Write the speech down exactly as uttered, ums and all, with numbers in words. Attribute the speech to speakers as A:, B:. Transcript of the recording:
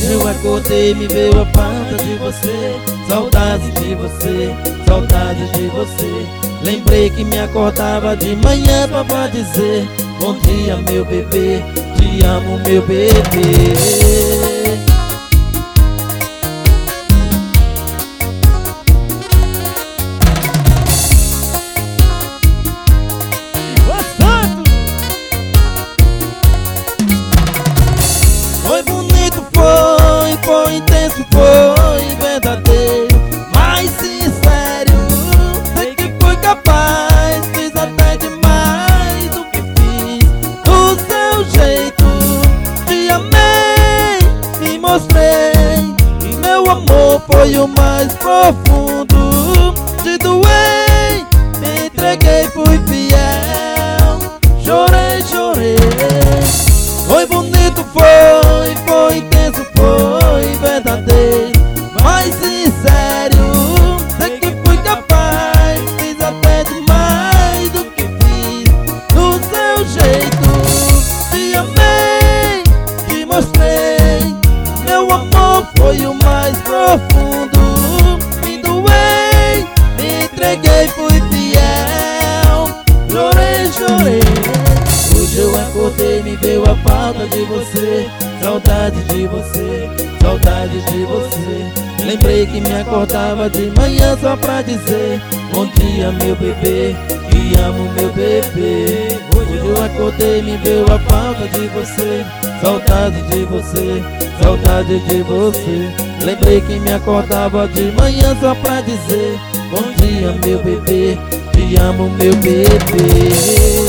A: Hoje eu acordei e me veio a falta de você, saudades de você, saudades de você. Lembrei que me acordava de manhã só pra dizer bom dia meu bebê, te amo meu bebê. Foi bonito, foi, foi intenso, foi verdadeiro, mas sincero, sei que fui capaz, fiz até demais do que fiz. Do seu jeito, te amei, te mostrei, e meu amor foi o mais profundo. Te doei, me entreguei, fui fiel, chorei, chorei. Foi bonito, foi, foi intenso, foi verdadeiro, mas sincero, sei que fui capaz, fiz até demais do que fiz. Do seu jeito, te amei, te mostrei, meu amor foi o mais profundo. Me doei, me entreguei, fui fiel, chorei, chorei. Hoje eu acordei e me veio a falta de você, saudade de você, saudade de você. Lembrei que me acordava de manhã só pra dizer bom dia meu bebê, te amo meu bebê. Hoje eu acordei e me veio a falta de você, saudade de você, saudade de você. Lembrei que me acordava de manhã só pra dizer bom dia meu bebê, te amo meu bebê.